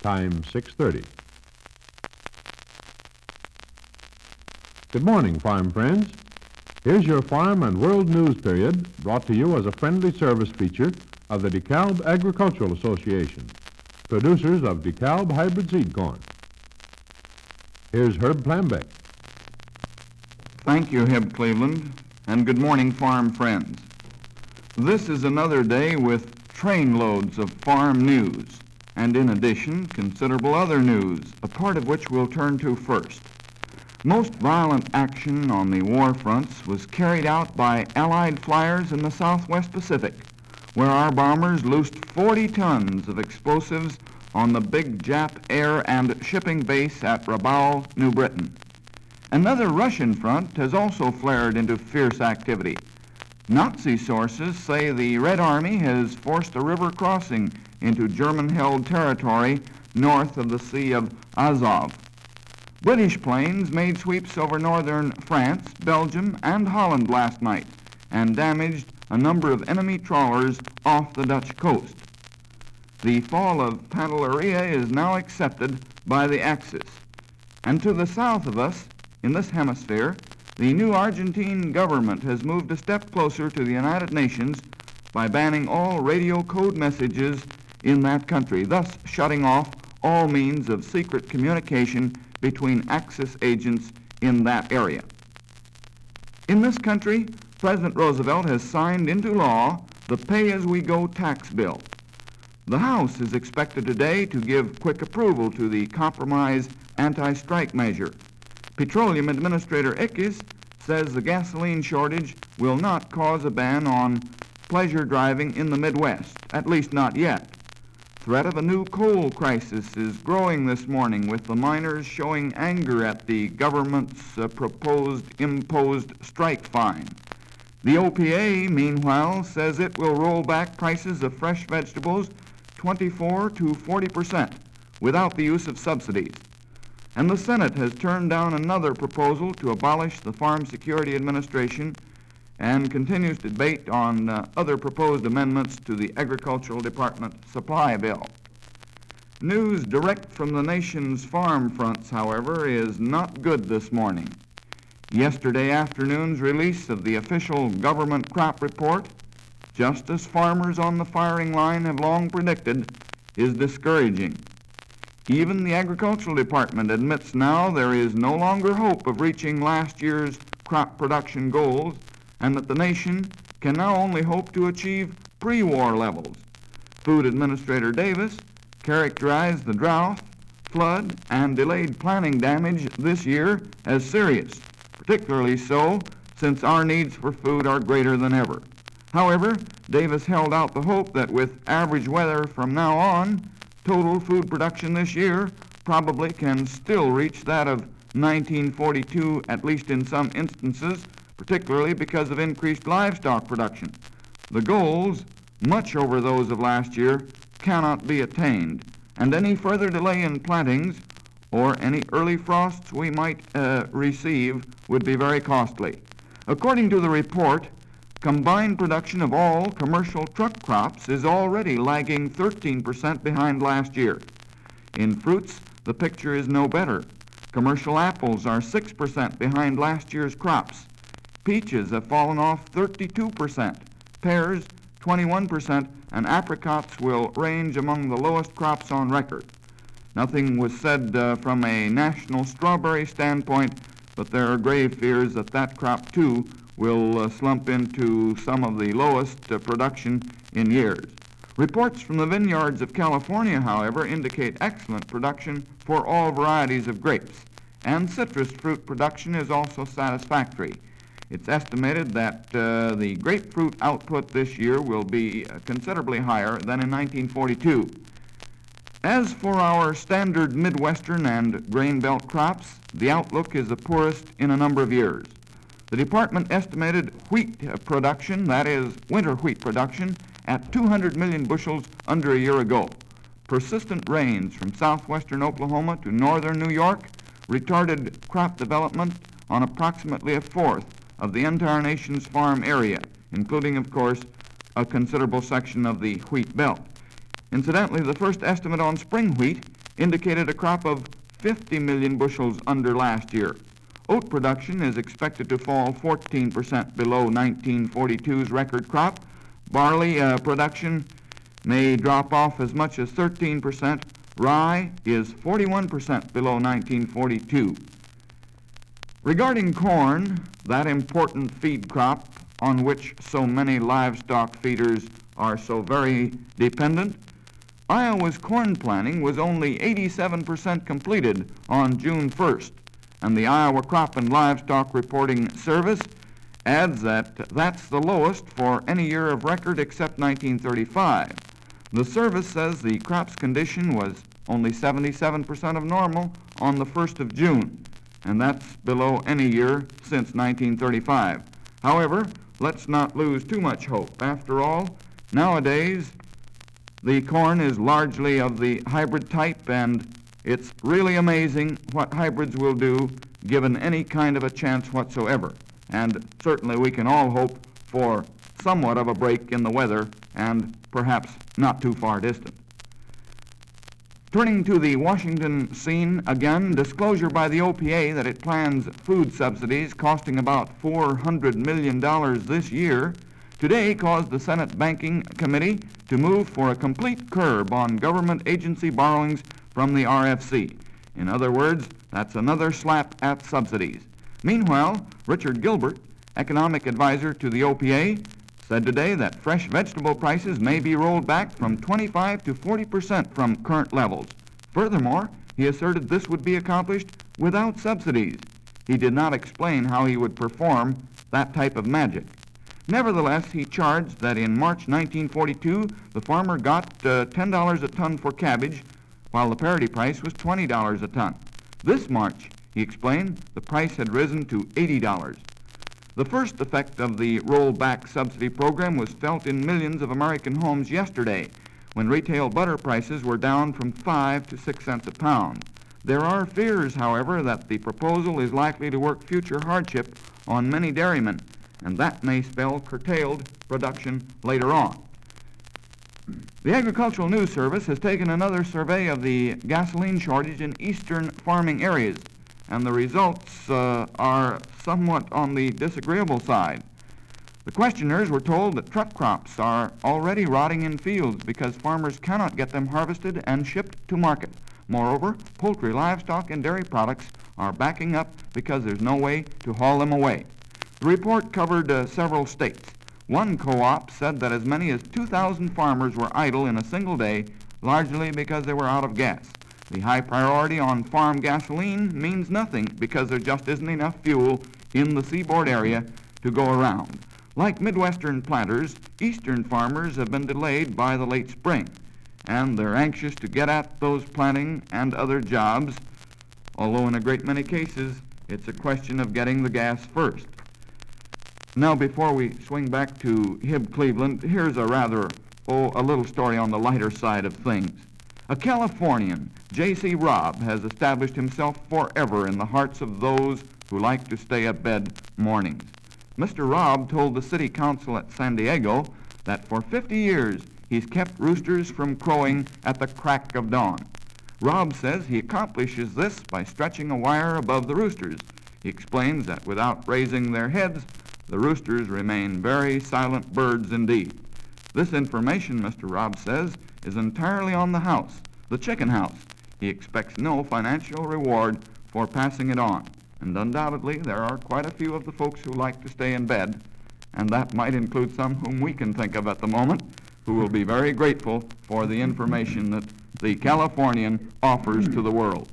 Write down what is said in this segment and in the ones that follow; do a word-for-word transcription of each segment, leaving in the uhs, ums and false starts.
time six thirty. Good morning, farm friends. Here's your Farm and World News Period, brought to you as a friendly service feature of the DeKalb Agricultural Association, producers of DeKalb hybrid seed corn. Here's Herb Plambeck. Thank you, Heb Cleveland, and good morning, farm friends. This is another day with trainloads of farm news, and in addition, considerable other news, a part of which we'll turn to first. Most violent action on the war fronts was carried out by Allied flyers in the Southwest Pacific, where our bombers loosed forty tons of explosives on the big Jap air and shipping base at Rabaul, New Britain. Another Russian front has also flared into fierce activity. Nazi sources say the Red Army has forced a river crossing into German-held territory north of the Sea of Azov. British planes made sweeps over northern France, Belgium, and Holland last night and damaged a number of enemy trawlers off the Dutch coast. The fall of Pantelleria is now accepted by the Axis. And to the south of us, in this hemisphere, the new Argentine government has moved a step closer to the United Nations by banning all radio code messages in that country, thus shutting off all means of secret communication between Axis agents in that area. In this country, President Roosevelt has signed into law the pay-as-we-go tax bill. The House is expected today to give quick approval to the compromise anti-strike measure. Petroleum Administrator Ickes says the gasoline shortage will not cause a ban on pleasure driving in the Midwest, at least not yet. Threat of a new coal crisis is growing this morning, with the miners showing anger at the government's uh, proposed imposed strike fine. The O P A, meanwhile, says it will roll back prices of fresh vegetables twenty-four to forty percent without the use of subsidies. And the Senate has turned down another proposal to abolish the Farm Security Administration and continues debate on uh, other proposed amendments to the Agricultural Department supply bill. News direct from the nation's farm fronts, however, is not good this morning. Yesterday afternoon's release of the official government crop report, just as farmers on the firing line have long predicted, is discouraging. Even the Agricultural Department admits now there is no longer hope of reaching last year's crop production goals, and that the nation can now only hope to achieve pre-war levels. Food Administrator Davis characterized the drought, flood, and delayed planting damage this year as serious, particularly so since our needs for food are greater than ever. However, Davis held out the hope that with average weather from now on, total food production this year probably can still reach that of nineteen forty-two, at least in some instances, particularly because of increased livestock production. The goals, much over those of last year, cannot be attained, and any further delay in plantings or any early frosts we might uh, receive would be very costly. According to the report, combined production of all commercial truck crops is already lagging thirteen percent behind last year. In fruits, the picture is no better. Commercial apples are six percent behind last year's crops. Peaches have fallen off thirty-two percent, pears twenty-one percent, and apricots will range among the lowest crops on record. Nothing was said uh, from a national strawberry standpoint, but there are grave fears that that crop, too, will uh, slump into some of the lowest uh, production in years. Reports from the vineyards of California, however, indicate excellent production for all varieties of grapes, and citrus fruit production is also satisfactory. It's estimated that uh, the grapefruit output this year will be uh, considerably higher than in nineteen forty-two. As for our standard Midwestern and grain belt crops, the outlook is the poorest in a number of years. The department estimated wheat production, that is, winter wheat production, at two hundred million bushels under a year ago. Persistent rains from southwestern Oklahoma to northern New York retarded crop development on approximately a fourth of the entire nation's farm area, including, of course, a considerable section of the wheat belt. Incidentally, the first estimate on spring wheat indicated a crop of fifty million bushels under last year. Oat production is expected to fall fourteen percent below nineteen forty-two's record crop. Barley uh, production may drop off as much as thirteen percent. Rye is forty-one percent below nineteen forty-two. Regarding corn, that important feed crop on which so many livestock feeders are so very dependent, Iowa's corn planting was only eighty-seven percent completed on June first, and the Iowa Crop and Livestock Reporting Service adds that that's the lowest for any year of record except nineteen thirty-five. The service says the crop's condition was only seventy-seven percent of normal on the first of June, and that's below any year since nineteen thirty-five. However, let's not lose too much hope. After all, nowadays, the corn is largely of the hybrid type, and it's really amazing what hybrids will do given any kind of a chance whatsoever. And certainly we can all hope for somewhat of a break in the weather, and perhaps not too far distant. Turning to the Washington scene again, disclosure by the O P A that it plans food subsidies costing about four hundred million dollars this year today caused the Senate Banking Committee to move for a complete curb on government agency borrowings from the R F C. In other words, that's another slap at subsidies. Meanwhile, Richard Gilbert, economic advisor to the O P A, said today that fresh vegetable prices may be rolled back from twenty-five to forty percent from current levels. Furthermore, he asserted this would be accomplished without subsidies. He did not explain how he would perform that type of magic. Nevertheless, he charged that in March nineteen forty-two, the farmer got uh, ten dollars a ton for cabbage, while the parity price was twenty dollars a ton. This March, he explained, the price had risen to eighty dollars. The first effect of the rollback subsidy program was felt in millions of American homes yesterday, when retail butter prices were down from five to six cents a pound. There are fears, however, that the proposal is likely to work future hardship on many dairymen, and that may spell curtailed production later on. The Agricultural News Service has taken another survey of the gasoline shortage in eastern farming areas, and the results uh, are somewhat on the disagreeable side. The questioners were told that truck crops are already rotting in fields because farmers cannot get them harvested and shipped to market. Moreover, poultry, livestock, and dairy products are backing up because there's no way to haul them away. The report covered uh, several states. One co-op said that as many as two thousand farmers were idle in a single day, largely because they were out of gas. The high priority on farm gasoline means nothing because there just isn't enough fuel in the seaboard area to go around. Like Midwestern planters, eastern farmers have been delayed by the late spring, and they're anxious to get at those planting and other jobs, although in a great many cases, it's a question of getting the gas first. Now, before we swing back to Hib Cleveland, here's a rather, oh, a little story on the lighter side of things. A Californian, J C Robb, has established himself forever in the hearts of those who like to stay abed mornings. Mister Robb told the city council at San Diego that for fifty years he's kept roosters from crowing at the crack of dawn. Robb says he accomplishes this by stretching a wire above the roosters. He explains that without raising their heads, the roosters remain very silent birds indeed. This information, Mister Robb says, is entirely on the house, the chicken house. He expects no financial reward for passing it on. And undoubtedly, there are quite a few of the folks who like to stay in bed, and that might include some whom we can think of at the moment, who will be very grateful for the information that the Californian offers to the world.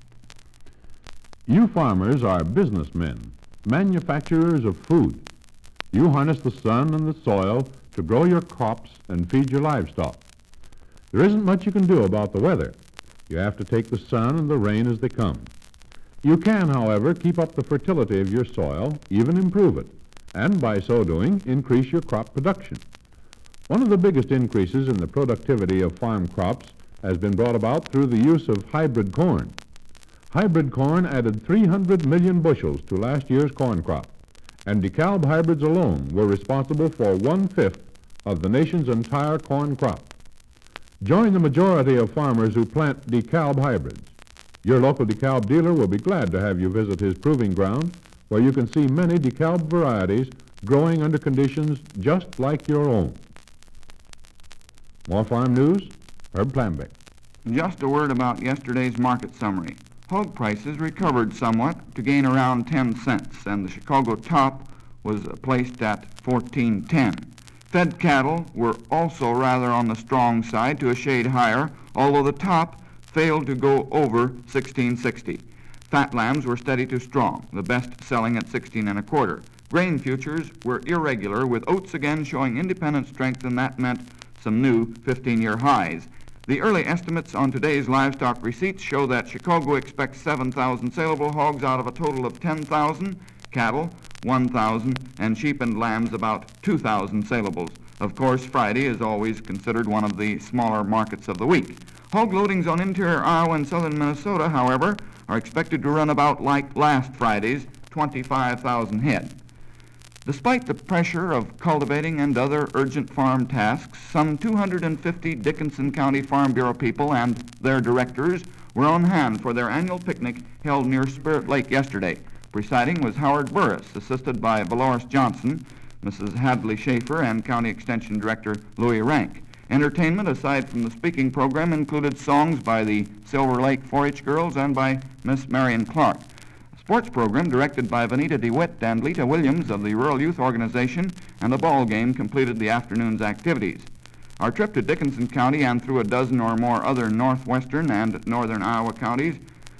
You farmers are businessmen, manufacturers of food. You harness the sun and the soil to grow your crops and feed your livestock. There isn't much you can do about the weather. You have to take the sun and the rain as they come. You can, however, keep up the fertility of your soil, even improve it, and by so doing, increase your crop production. One of the biggest increases in the productivity of farm crops has been brought about through the use of hybrid corn. Hybrid corn added three hundred million bushels to last year's corn crop, and DeKalb hybrids alone were responsible for one-fifth of the nation's entire corn crop. Join the majority of farmers who plant DeKalb hybrids. Your local DeKalb dealer will be glad to have you visit his proving ground, where you can see many DeKalb varieties growing under conditions just like your own. More farm news, Herb Plambeck. Just a word about yesterday's market summary. Hog prices recovered somewhat to gain around ten cents, and the Chicago top was placed at fourteen ten. Fed cattle were also rather on the strong side to a shade higher, although the top failed to go over sixteen sixty. Fat lambs were steady to strong, the best selling at sixteen and a quarter. Grain futures were irregular, with oats again showing independent strength, and that meant some new fifteen-year highs. The early estimates on today's livestock receipts show that Chicago expects seven thousand saleable hogs out of a total of ten thousand, cattle one thousand, and sheep and lambs about two thousand saleables. Of course, Friday is always considered one of the smaller markets of the week. Hog loadings on interior Iowa and southern Minnesota, however, are expected to run about like last Friday's, twenty-five thousand head. Despite the pressure of cultivating and other urgent farm tasks, some two hundred fifty Dickinson County Farm Bureau people and their directors were on hand for their annual picnic held near Spirit Lake yesterday. Presiding was Howard Burris, assisted by Valoris Johnson, Missus Hadley Schaefer, and County Extension Director Louis Rank. Entertainment, aside from the speaking program, included songs by the Silver Lake four H girls and by Miss Marion Clark. Sports program directed by Vanita DeWitt and Lita Williams of the Rural Youth Organization, and a ball game completed the afternoon's activities. Our trip to Dickinson County and through a dozen or more other northwestern and northern Iowa counties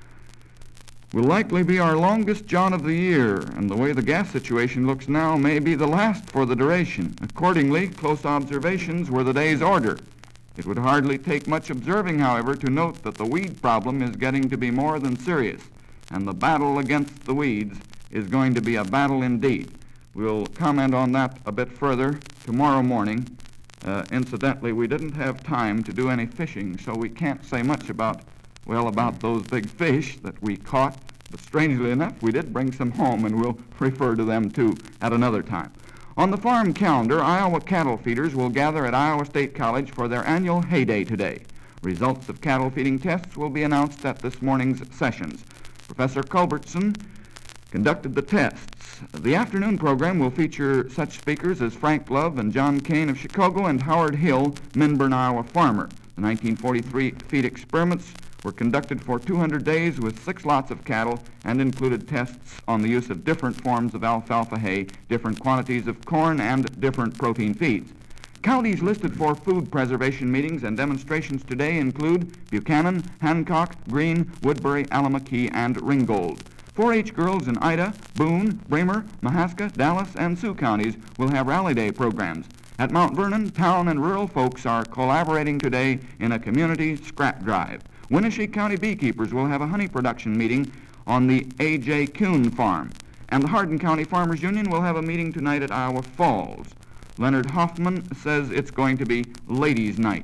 will likely be our longest jaunt of the year, and the way the gas situation looks now may be the last for the duration. Accordingly, close observations were the day's order. It would hardly take much observing, however, to note that the weed problem is getting to be more than serious, and the battle against the weeds is going to be a battle indeed. We'll comment on that a bit further tomorrow morning. Uh, incidentally, we didn't have time to do any fishing, so we can't say much about, well, about those big fish that we caught. But strangely enough, we did bring some home, and we'll refer to them, too, at another time. On the farm calendar, Iowa cattle feeders will gather at Iowa State College for their annual hay day today. Results of cattle feeding tests will be announced at this morning's sessions. Professor Culbertson conducted the tests. The afternoon program will feature such speakers as Frank Love and John Kane of Chicago and Howard Hill, Minburn, Iowa farmer. The nineteen forty-three feed experiments were conducted for two hundred days with six lots of cattle and included tests on the use of different forms of alfalfa hay, different quantities of corn, and different protein feeds. Counties listed for food preservation meetings and demonstrations today include Buchanan, Hancock, Greene, Woodbury, Allamakee, and Ringgold. four H girls in Ida, Boone, Bremer, Mahaska, Dallas, and Sioux counties will have Rally Day programs. At Mount Vernon, town and rural folks are collaborating today in a community scrap drive. Winnebago County beekeepers will have a honey production meeting on the A J Kuhn farm. And the Hardin County Farmers Union will have a meeting tonight at Iowa Falls. Leonard Hoffman says it's going to be ladies' night.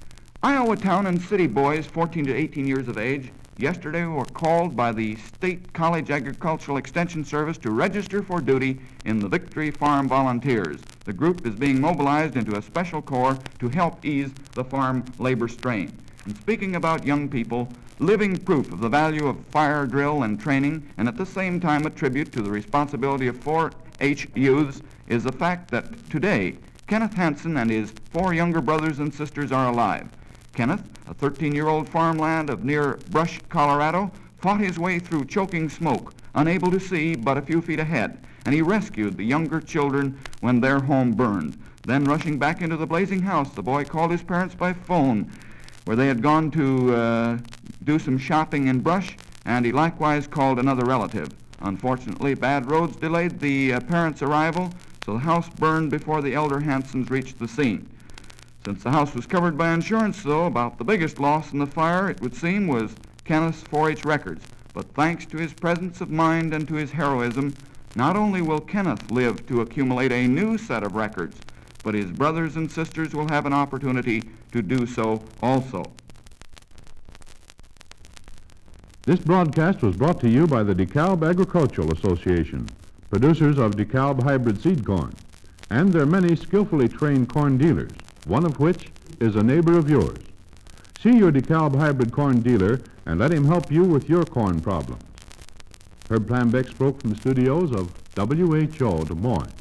Iowa town and city boys fourteen to eighteen years of age yesterday were called by the State College Agricultural Extension Service to register for duty in the Victory Farm Volunteers. The group is being mobilized into a special corps to help ease the farm labor strain. And speaking about young people, living proof of the value of fire drill and training, and at the same time a tribute to the responsibility of four H youths, is the fact that today Kenneth Hansen and his four younger brothers and sisters are alive. Kenneth, a thirteen-year-old farmlad of near Brush, Colorado, fought his way through choking smoke, unable to see but a few feet ahead, and he rescued the younger children when their home burned. Then, rushing back into the blazing house, the boy called his parents by phone, where they had gone to uh, do some shopping in Brush, and he likewise called another relative. Unfortunately, bad roads delayed the uh, parents' arrival, so the house burned before the elder Hansens reached the scene. Since the house was covered by insurance, though, about the biggest loss in the fire, it would seem, was Kenneth's four H records. But thanks to his presence of mind and to his heroism, not only will Kenneth live to accumulate a new set of records, but his brothers and sisters will have an opportunity to do so also. This broadcast was brought to you by the DeKalb Agricultural Association, producers of DeKalb hybrid seed corn, and their many skillfully trained corn dealers, one of which is a neighbor of yours. See your DeKalb hybrid corn dealer and let him help you with your corn problems. Herb Plambeck spoke from the studios of W H O Des Moines.